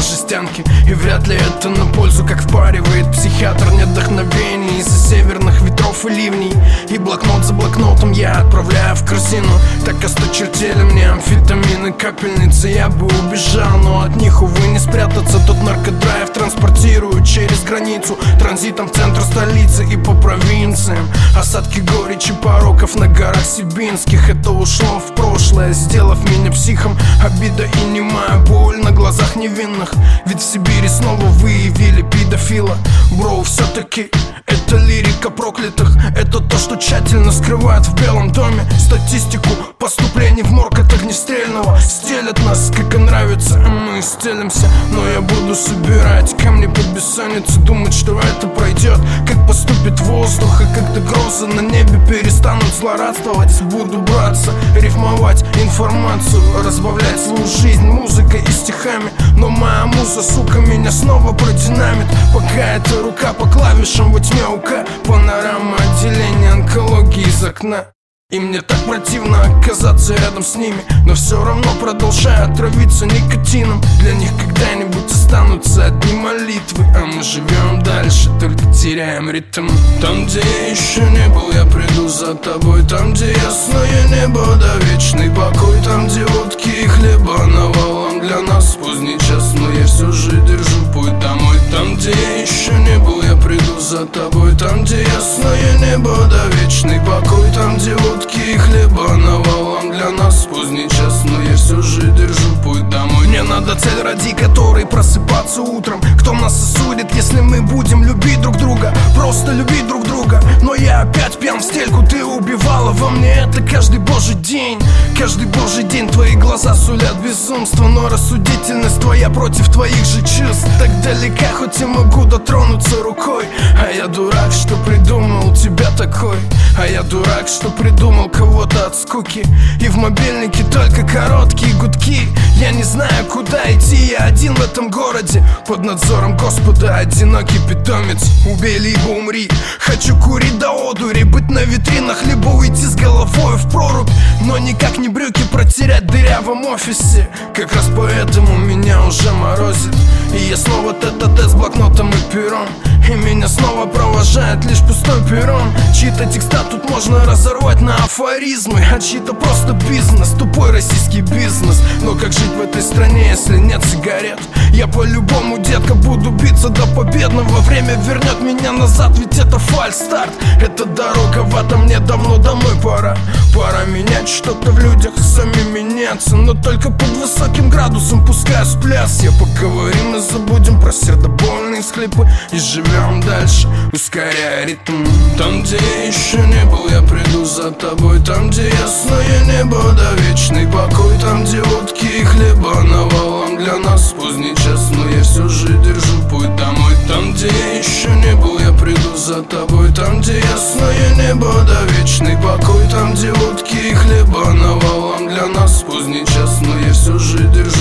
жестянки. И вряд ли это на пользу, как впаривает психиатр. Нет вдохновения из-за северных ветров и ливней. И блокнот за блокнотом я отправляю в корзину. Так осточертели мне амфетамины, капельницы. Я бы убежал, но от них, увы, не спрятаться. Тот наркодрайв транспортирую через границу, транзитом в центр столицы и по провинциям. Осадки горечи пороков на горах сибинских. Это ушло в прошлое, сделав меня психом. Обида и немая боль на глазах невинных. Ведь в Сибири снова выявили педофила. Бро, все-таки это лирика проклятых. Это то, что тщательно скрывают в Белом доме. Статистику поступлений в морг от огнестрельного. Стелят нас, как им нравится, а мы стелимся. Но я буду собирать камни под бессонницу, думать, что это пройдет, как поступит воздух. И когда грозы на небе перестанут злорадствовать, буду браться, рифмовать информацию, разбавлять свою жизнь музыкой и стихами. Но моя муза, сука, меня снова продинамит. Пока эта рука по клавишам во тьме УК. Панорама отделения онкологии из окна. И мне так противно оказаться рядом с ними, но все равно продолжаю отравиться никотином. Для них когда-нибудь останутся одни молитвы, а мы живем дальше, только теряем ритм. Там, где я еще не был, я приду за тобой. Там, где ясное небо да вечный покой. Там, где водки и хлеба навалом для нас поздний час, но я все же держу путь домой. Там, где я еще не был, я приду за тобой. Там, где ясное небо да вечный покой. Там, где водки и хлеба навалом для нас поздний час, но я все же держу путь домой. Мне надо цель, ради которой просыпаться утром. Кто нас осудит, если мы будем любить друг друга? Просто любить друг друга. Но я опять пьян в стельку, ты убивала во мне это каждый божий день. Каждый божий день твои глаза сулят безумство, но рассудительность твоя против твоих же чувств так далека, хоть и могу дотронуться рукой. А я дурак, что придумал тебя такой. А я дурак, что придумал кого-то от скуки. И в мобильнике только короткие гудки. Я не знаю, куда идти, я один в этом городе. Под надзором Господа, одинокий питомец. Убей либо умри. Хочу курить до одури, быть на витринах, либо уйти с головой в прорубь. Но никак не брюки протерять в дырявом офисе. Как раз поэтому меня уже морозит. И я снова тет-а-тет с блокнотом и пером. И меня снова провожает лишь пустой перрон. Чьи-то текста тут можно разорвать на афоризмы, а чьи-то просто бизнес, тупой российский бизнес. Но как жить в этой стране, если нет сигарет? Я по-любому, детка, буду биться до победного. Время вернет меня назад, ведь это фальстарт. Это дорога в ад, мне давно домой пора. Пора менять что-то в людях, самим меняться. Но только под высоким градусом пускаюсь в пляс. Я поговорим и забудем про сердобольные схлипы и живем дальше, ускоряя ритм. Там, где я еще не был, я приду за тобой. Там, где ясное небо да вечный покой. Там, где водки и хлеба навалом для нас поздний час, но я все же держу путь домой. Там, где я еще не был, я приду за тобой. Там, где ясное небо да вечный покой. Там, где водки и хлеба навалом для нас поздний час, но я все же держу